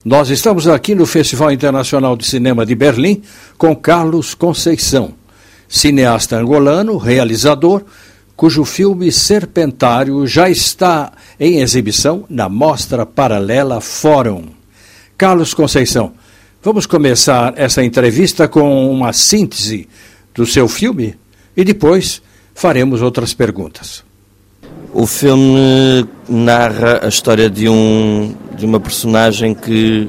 Nós estamos aqui no Festival Internacional de Cinema de Berlim com Carlos Conceição, cineasta angolano, realizador, cujo filme Serpentário já está em exibição na Mostra Paralela Fórum. Carlos Conceição, vamos começar essa entrevista com uma síntese do seu filme e depois faremos outras perguntas. O filme narra a história de uma personagem que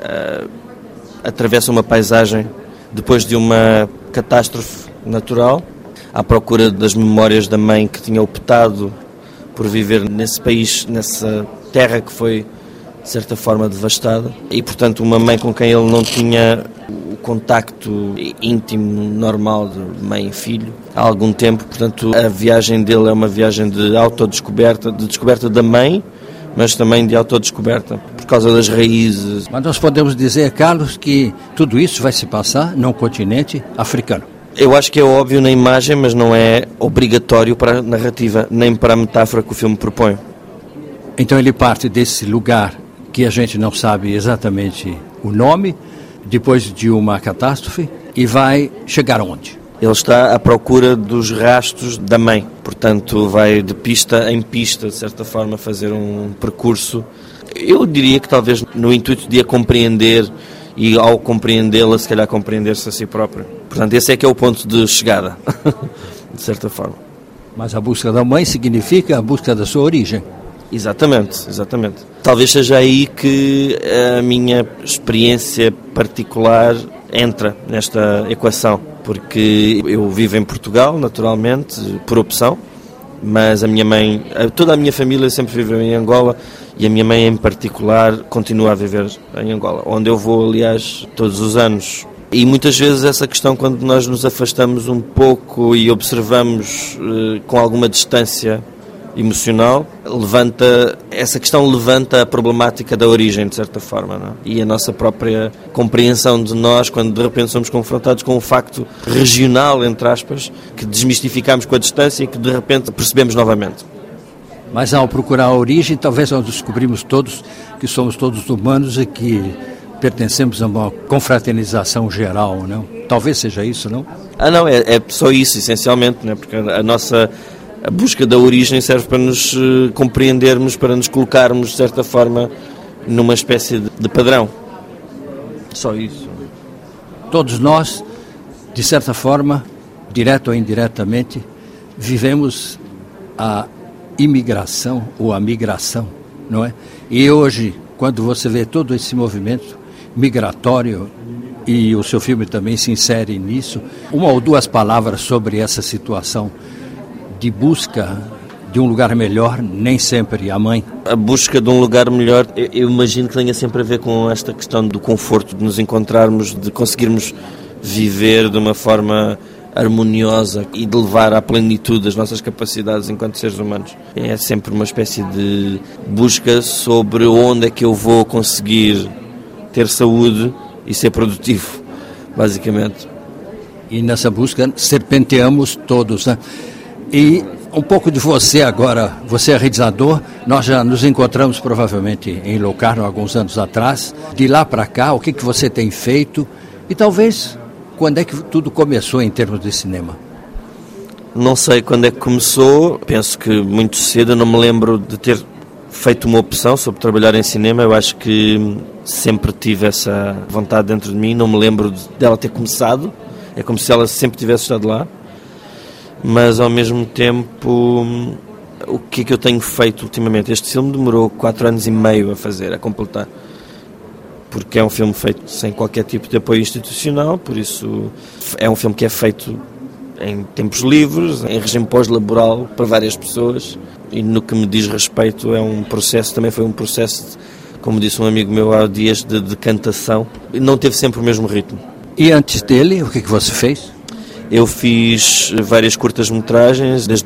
atravessa uma paisagem depois de uma catástrofe natural, à procura das memórias da mãe que tinha optado por viver nesse país, nessa terra que foi, de certa forma, devastada. E, portanto, uma mãe com quem ele não tinha o contacto íntimo, normal, de mãe e filho, há algum tempo. Portanto, a viagem dele é uma viagem de autodescoberta, de descoberta da mãe, mas também de autodescoberta, por causa das raízes. Mas nós podemos dizer, Carlos, que tudo isso vai se passar num continente africano. Eu acho que é óbvio na imagem, mas não é obrigatório para a narrativa, nem para a metáfora que o filme propõe. Então ele parte desse lugar que a gente não sabe exatamente o nome, depois de uma catástrofe, e vai chegar onde? Ele está à procura dos rastros da mãe, portanto vai de pista em pista, de certa forma, fazer um percurso. Eu diria que talvez no intuito de a compreender e ao compreendê-la, se calhar compreender-se a si próprio. Portanto, esse é que é o ponto de chegada, de certa forma. Mas a busca da mãe significa a busca da sua origem. Exatamente, exatamente. Talvez seja aí que a minha experiência particular entra nesta equação, porque eu vivo em Portugal, naturalmente, por opção, mas a minha mãe, toda a minha família sempre viveu em Angola e a minha mãe em particular continua a viver em Angola, onde eu vou, aliás, todos os anos. E muitas vezes essa questão, quando nós nos afastamos um pouco e observamos com alguma distância emocional, essa questão levanta a problemática da origem, de certa forma, não é? E a nossa própria compreensão de nós, quando de repente somos confrontados com um facto regional, entre aspas, que desmistificamos com a distância e que de repente percebemos novamente. Mas ao procurar a origem, talvez nós descobrimos todos que somos todos humanos e que pertencemos a uma confraternização geral, não? Talvez seja isso, não? Não, é só isso, essencialmente, não é? Porque a busca da origem serve para nos compreendermos, para nos colocarmos, de certa forma, numa espécie de padrão. Só isso. Todos nós, de certa forma, direto ou indiretamente, vivemos a imigração ou a migração, não é? E hoje, quando você vê todo esse movimento migratório, e o seu filme também se insere nisso, uma ou duas palavras sobre essa situação de busca de um lugar melhor, nem sempre a mãe. A busca de um lugar melhor, eu imagino que tenha sempre a ver com esta questão do conforto, de nos encontrarmos, de conseguirmos viver de uma forma harmoniosa e de levar à plenitude as nossas capacidades enquanto seres humanos. É sempre uma espécie de busca sobre onde é que eu vou conseguir ter saúde e ser produtivo, basicamente. E nessa busca serpenteamos todos, né? E um pouco de você agora, você é realizador, nós já nos encontramos provavelmente em Locarno alguns anos atrás. De lá para cá, o que você tem feito e talvez quando é que tudo começou em termos de cinema? Não sei quando é que começou, penso que muito cedo. Eu não me lembro de ter feito uma opção sobre trabalhar em cinema. Eu acho que sempre tive essa vontade dentro de mim, não me lembro dela ter começado, é como se ela sempre tivesse estado lá. Mas ao mesmo tempo, o que é que eu tenho feito ultimamente? Este filme demorou 4 anos e meio a fazer, a completar, porque é um filme feito sem qualquer tipo de apoio institucional, por isso é um filme que é feito em tempos livres, em regime pós-laboral para várias pessoas, e no que me diz respeito é um processo, também foi um processo, como disse um amigo meu há dias, de decantação, e não teve sempre o mesmo ritmo. E antes dele, o que é que você fez? Eu fiz várias curtas-metragens desde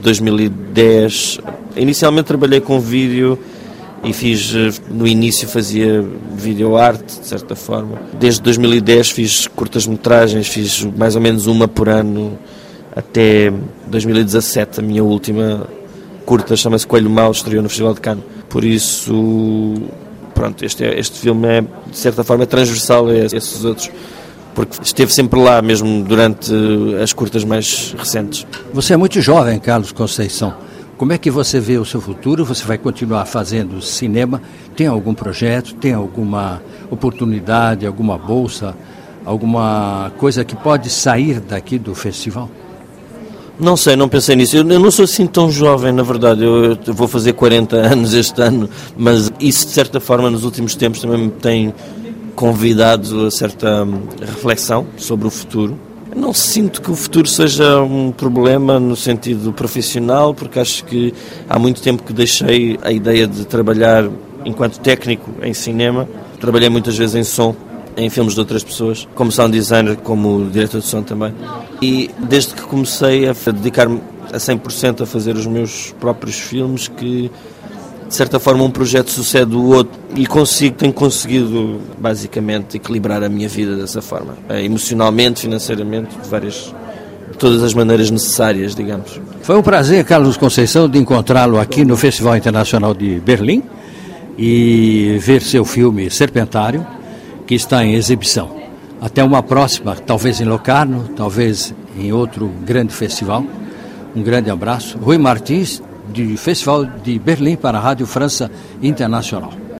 2010. Inicialmente trabalhei com vídeo e no início fazia videoarte, de certa forma. Desde 2010 fiz curtas-metragens, fiz mais ou menos uma por ano até 2017. A minha última curta chama-se Coelho Mau, estreou no Festival de Cannes. Por isso pronto, este filme é, de certa forma, transversal a esses outros, porque esteve sempre lá, mesmo durante as curtas mais recentes. Você é muito jovem, Carlos Conceição. Como é que você vê o seu futuro? Você vai continuar fazendo cinema? Tem algum projeto? Tem alguma oportunidade, alguma bolsa, alguma coisa que pode sair daqui do festival? Não sei, não pensei nisso. Eu não sou assim tão jovem, na verdade. Eu vou fazer 40 anos este ano, mas isso, de certa forma, nos últimos tempos também me tem convidado a certa reflexão sobre o futuro. Eu não sinto que o futuro seja um problema no sentido profissional, porque acho que há muito tempo que deixei a ideia de trabalhar enquanto técnico em cinema. Trabalhei muitas vezes em som, em filmes de outras pessoas, como sound designer, como diretor de som também. E desde que comecei a dedicar-me a 100% a fazer os meus próprios filmes, que de certa forma um projeto sucede o outro e tenho conseguido basicamente equilibrar a minha vida dessa forma, emocionalmente, financeiramente, de todas as maneiras necessárias, digamos. Foi um prazer, Carlos Conceição, de encontrá-lo aqui no Festival Internacional de Berlim e ver seu filme Serpentário, que está em exibição. Até uma próxima, talvez em Locarno, talvez em outro grande festival. Um grande abraço. Rui Martins, do Festival de Berlim para a Rádio França Internacional.